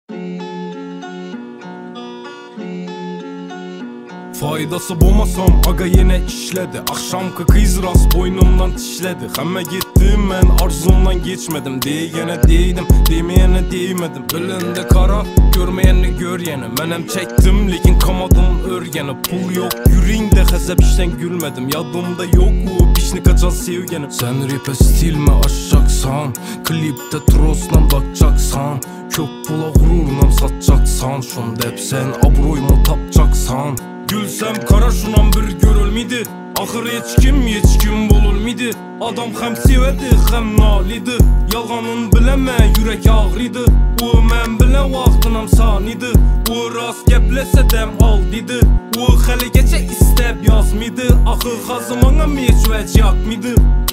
Faydası bulmasam aga yine işledi. Akşamkı kız rast boynumdan tişledi. Hemme gittim ben arzumdan geçmedim. Diyene değdim, demeyene değmedim. Belinde kara, görmeyeni gör yeni. Menem çektim lekin kamadım örgeni. Pul yok yüreğimde hesap işten gülmedim. Yadımda yok o pişni kaçan sevgenim. Sen rap'e stilme aşacaksan, klipte troslan bakacaksan, kök pula gururla satacaksan, şunda hep sen abroymu tapacaksan. Gülsem kara şunan bir görülmedi. Ahır hiç kim bululmedi. Adam hem sevedi hem nalidi. Yalganın bileme yürek ağrıydı. O men bile vaxtınam saniydi. O rast geplese dem al dedi. O hali geçe istep yazmıydı. Ahır hazımana meçvec yakmıydı.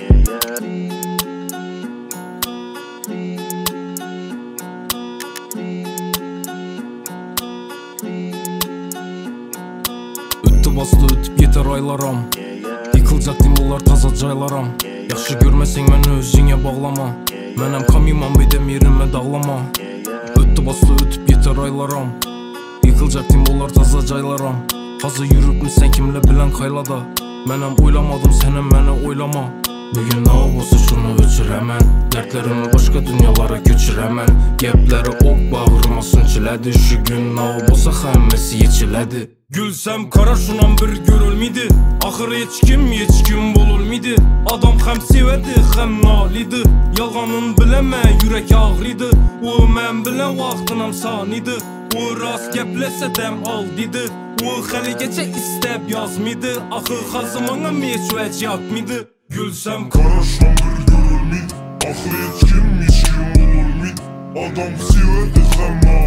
Bastı ötüp yeter aylaram. Yıkılacak dimullar taza caylaram. Yaxşı görmesen məni özüne bağlama. Mənem kamimam bedem yerime dağlama. Öttü bastı ötüp yeter aylaram. Yıkılacak dimullar taza caylaram. Hazır yürüp mü sen kimle bilen kaylada. Mənem oylamadım senem məni oylama. Bugün ne olsa şunu öçürəmən. Dertlerimi başka dünyalara göçürəmən. Gepleri ok bağrıma sünçilədi. Şu gün ne olsa həmmesi yeçilədi. Gülsem kara şunan bir görülmedi. Ahır hiç kim bululmedi. Adam hem sevedi hem nalidi. Yalganın bileme yürek ağrıydı. O men bile vaxtınam saniydi. O rast geplese dem al dedi. O hali geçe istep yazmıydı. Ahır hazımana meçvec yakmıydı. Gülsem kara şunan bir görülmedi. Ahır hiç kim bululmedi. Adam sevedi hem nalidi.